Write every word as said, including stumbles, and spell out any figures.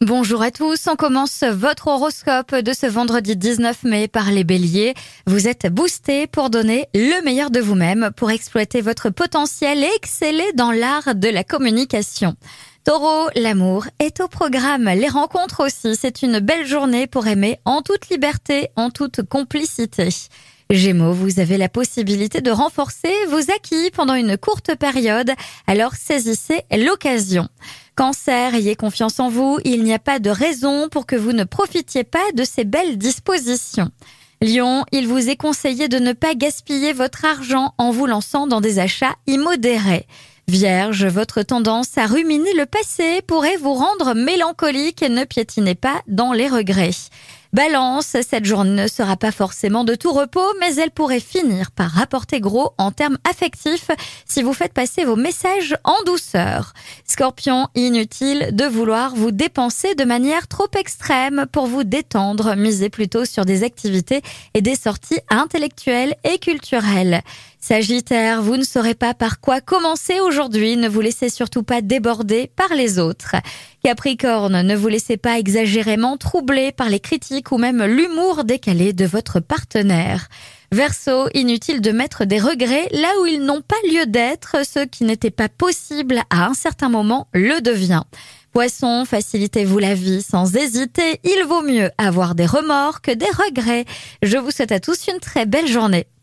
Bonjour à tous, on commence votre horoscope de ce vendredi dix-neuf mai par les béliers. Vous êtes boostés pour donner le meilleur de vous-même, pour exploiter votre potentiel et exceller dans l'art de la communication. Taureau, l'amour est au programme, les rencontres aussi, c'est une belle journée pour aimer en toute liberté, en toute complicité. Gémeaux, vous avez la possibilité de renforcer vos acquis pendant une courte période, alors saisissez l'occasion. Cancer, ayez confiance en vous, il n'y a pas de raison pour que vous ne profitiez pas de ces belles dispositions. Lion, il vous est conseillé de ne pas gaspiller votre argent en vous lançant dans des achats immodérés. Vierge, votre tendance à ruminer le passé pourrait vous rendre mélancolique et ne piétinez pas dans les regrets. Balance, cette journée ne sera pas forcément de tout repos, mais elle pourrait finir par rapporter gros en termes affectifs si vous faites passer vos messages en douceur. Scorpion, inutile de vouloir vous dépenser de manière trop extrême pour vous détendre. Misez plutôt sur des activités et des sorties intellectuelles et culturelles. Sagittaire, vous ne saurez pas par quoi commencer aujourd'hui, ne vous laissez surtout pas déborder par les autres. Capricorne, ne vous laissez pas exagérément troubler par les critiques ou même l'humour décalé de votre partenaire. Verseau, inutile de mettre des regrets là où ils n'ont pas lieu d'être, ce qui n'était pas possible à un certain moment le devient. Poisson, facilitez-vous la vie sans hésiter, il vaut mieux avoir des remords que des regrets. Je vous souhaite à tous une très belle journée.